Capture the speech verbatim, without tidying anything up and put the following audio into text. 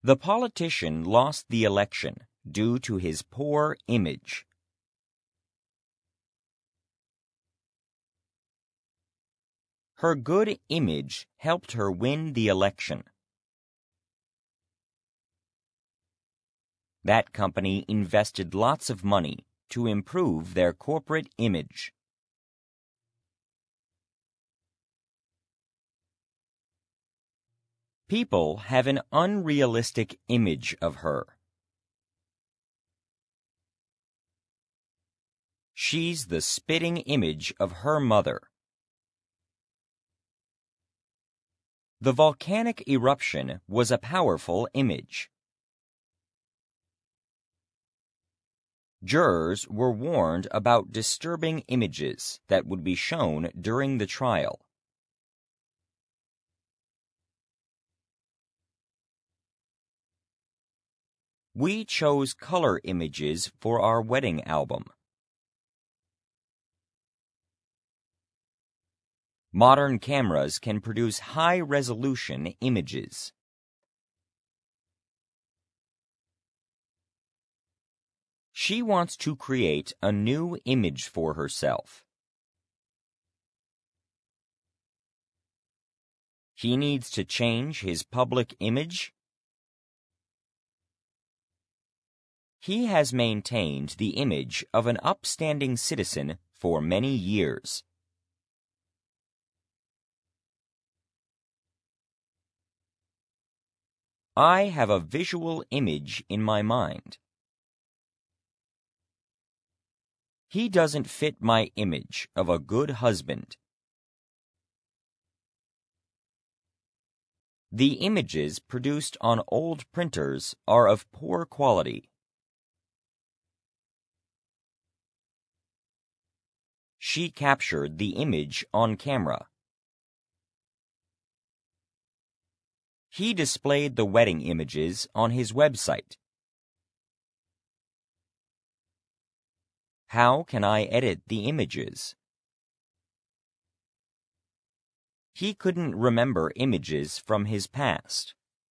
The politician lost the election due to his poor image. Her good image helped her win the election. That company invested lots of money to improve their corporate image. People have an unrealistic image of her. She's the spitting image of her mother. The volcanic eruption was a powerful image. Jurors were warned about disturbing images that would be shown during the trial. We chose color images for our wedding album. Modern cameras can produce high-resolution images. She wants to create a new image for herself. He needs to change his public image. He has maintained the image of an upstanding citizen for many years. I have a visual image in my mind. He doesn't fit my image of a good husband. The images produced on old printers are of poor quality. She captured the image on camera. He displayed the wedding images on his website. How can I edit the images? He couldn't remember images from his past.